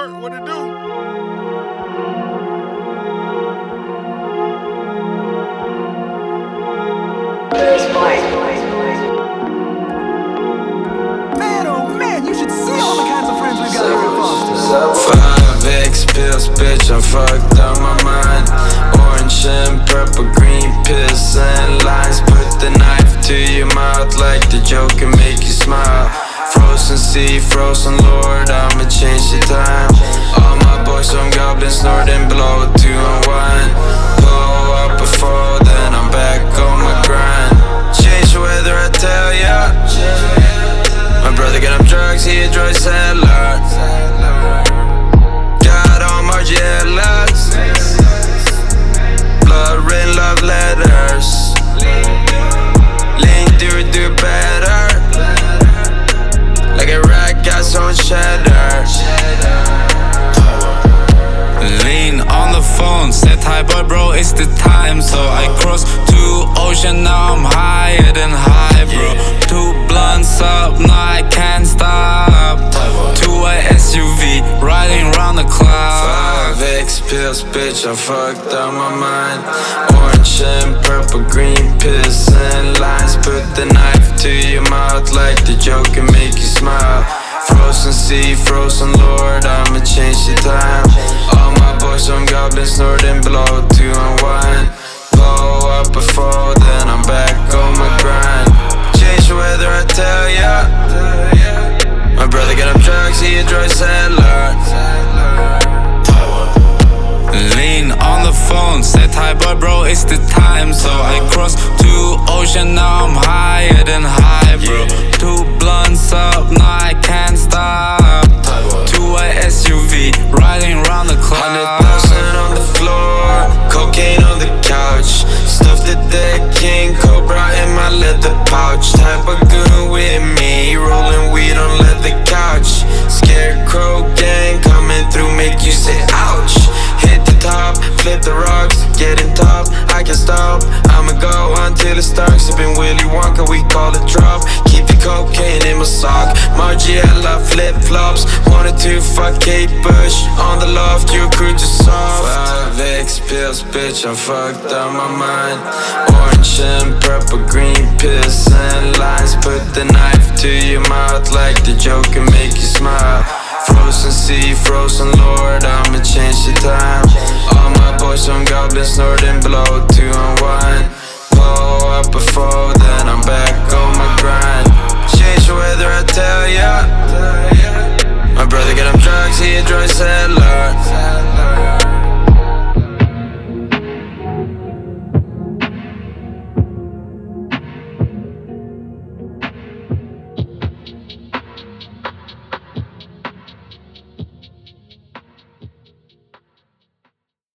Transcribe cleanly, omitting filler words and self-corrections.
Turk, what it do? Man, oh man, you should see all the kinds of friends we've got here at Foster. 5X pills, bitch, I fucked up my mind. Orange and purple, green pills and lines. Put the knife to your mouth like the joke and make you smile. Frozen sea, frozen lord, I'ma change the time. All my boys on goblins, snorting blow to unwind. Blow up before, then I'm back on my grind. Change the weather, I tell ya. My brother got him drugs, he a drug seller. Got all my jealous. Blood written love letters. Link, do better. Like a rat got some cheddar. Lean on the phone, said hi boy bro, it's the time. So I crossed 2 ocean, now I'm higher than high bro. 2 blunts up, now I can't stop. 2 SUV, riding round the clock. 5X pills, bitch, I fucked up my mind. Orange and purple, green pills and lines. Put the knife to your mouth like the joke and make you smile. Frozen sea, frozen lord, I'ma change the time. All my boys on goblins, snorting blow to unwind. Blow up before, then I'm back on my grind. Change the weather, I tell ya. My brother got him drugs, he a drug seller. Lean on the phone, said hi boy bro, it's the time. So I crossed 2 ocean, now I'm higher than high bro. 2 blunts up, now I can't stop. 2 SUV, riding round the clock. 100,000 on the floor, cocaine on the couch. Stuffed the dead king cobra in my leather pouch. Type of goon with me, rolling weed on leather couch. Scarecrow gang coming through, make you say ouch. Hit the top, flip the rocks, get in top, I can stop. I'ma go until it starts. Sippin' Willy Wonka, we call it drop. Keep the cocaine in my sock. Margiela flip-flops. Wanted to fuck Kate Bush. On the loft, your crew just soft. 5X pills, bitch, I fucked up my mind. Orange and purple, green pills and lines. Put the knife to your mouth like the joke and make you smile. Frozen sea, frozen